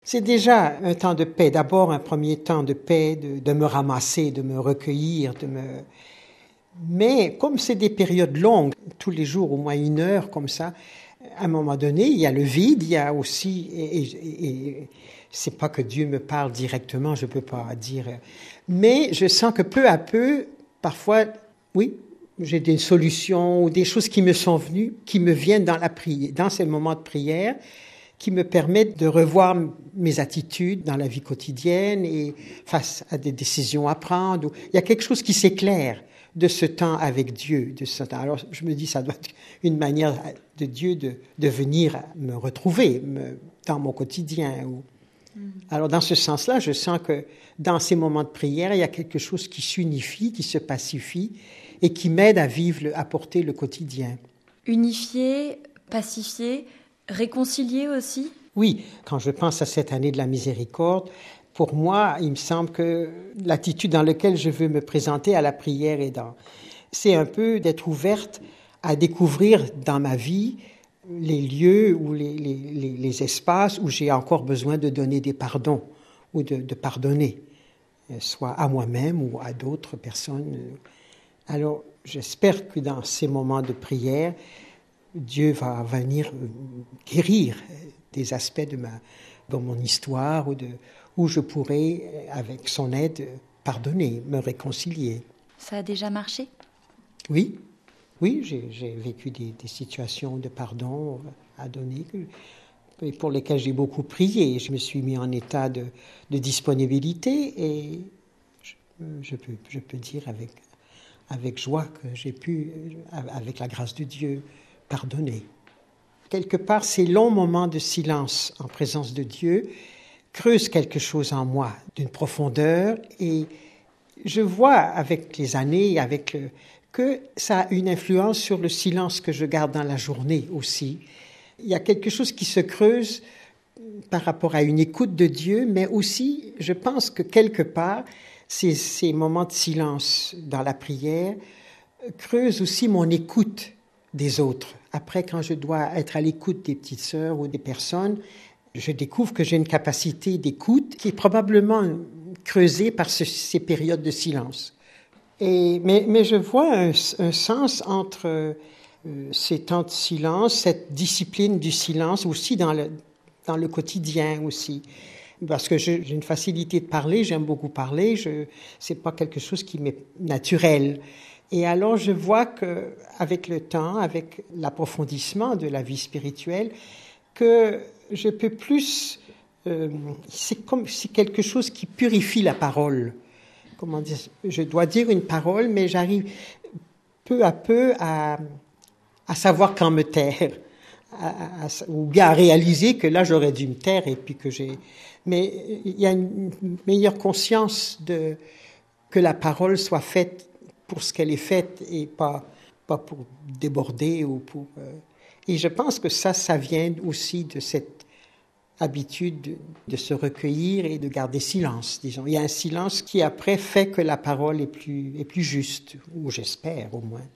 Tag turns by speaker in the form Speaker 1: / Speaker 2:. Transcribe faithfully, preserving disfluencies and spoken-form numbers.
Speaker 1: C'est déjà un temps de paix. D'abord, un premier temps de paix, de, de me ramasser, de me recueillir, de me... Mais comme c'est des périodes longues, tous les jours au moins une heure comme ça, à un moment donné, il y a le vide, il y a aussi... Et, et, et c'est pas que Dieu me parle directement, je peux pas dire... Mais je sens que peu à peu, parfois, oui, j'ai des solutions ou des choses qui me sont venues, qui me viennent dans la prière, dans ces moments de prière, qui me permettent de revoir mes attitudes dans la vie quotidienne et face à des décisions à prendre. Il y a quelque chose qui s'éclaire de ce temps avec Dieu. De ce temps. Alors je me dis, ça doit être une manière de Dieu de, de venir me retrouver me, dans mon quotidien. Mm. Alors dans ce sens-là, je sens que dans ces moments de prière, il y a quelque chose qui s'unifie, qui se pacifie et qui m'aide à vivre, à porter le quotidien.
Speaker 2: Unifié, pacifié, réconcilié aussi?
Speaker 1: Oui, quand je pense à cette année de la miséricorde, pour moi, il me semble que l'attitude dans laquelle je veux me présenter à la prière est dans... C'est un peu d'être ouverte à découvrir dans ma vie les lieux ou les, les, les, les espaces où j'ai encore besoin de donner des pardons ou de, de pardonner, soit à moi-même ou à d'autres personnes. Alors, j'espère que dans ces moments de prière, Dieu va venir guérir des aspects de, ma, de mon histoire ou de, où je pourrai, avec son aide, pardonner, me réconcilier.
Speaker 2: Ça a déjà marché?
Speaker 1: Oui, oui, j'ai, j'ai vécu des, des situations de pardon à donner pour lesquelles j'ai beaucoup prié. Je me suis mis en état de, de disponibilité et je, je, peux, je peux dire avec, avec joie que j'ai pu, avec la grâce de Dieu, pardonner. Quelque part, ces longs moments de silence en présence de Dieu creusent quelque chose en moi d'une profondeur et je vois avec les années, avec le, que ça a une influence sur le silence que je garde dans la journée aussi. Il y a quelque chose qui se creuse par rapport à une écoute de Dieu, mais aussi, je pense que quelque part, ces, ces moments de silence dans la prière creusent aussi mon écoute des autres. Après, quand je dois être à l'écoute des petites sœurs ou des personnes, je découvre que j'ai une capacité d'écoute qui est probablement creusée par ce, ces périodes de silence. Et, mais, mais je vois un, un sens entre euh, ces temps de silence, cette discipline du silence aussi dans le, dans le quotidien aussi. Parce que je, j'ai une facilité de parler, j'aime beaucoup parler, je, c'est pas quelque chose qui m'est naturel. Et alors, je vois qu'avec le temps, avec l'approfondissement de la vie spirituelle, que je peux plus... Euh, c'est comme c'est quelque chose qui purifie la parole. Comment dire? Je dois dire une parole, mais j'arrive peu à peu à, à savoir quand me taire, à, à, ou bien à réaliser que là, j'aurais dû me taire et puis que j'ai... Mais il y a une meilleure conscience de, que la parole soit faite pour ce qu'elle est faite et pas, pas pour déborder ou pour... Euh... Et je pense que ça, ça vient aussi de cette habitude de, de se recueillir et de garder silence, disons. Il y a un silence qui, après, fait que la parole est plus, est plus juste, ou j'espère au moins.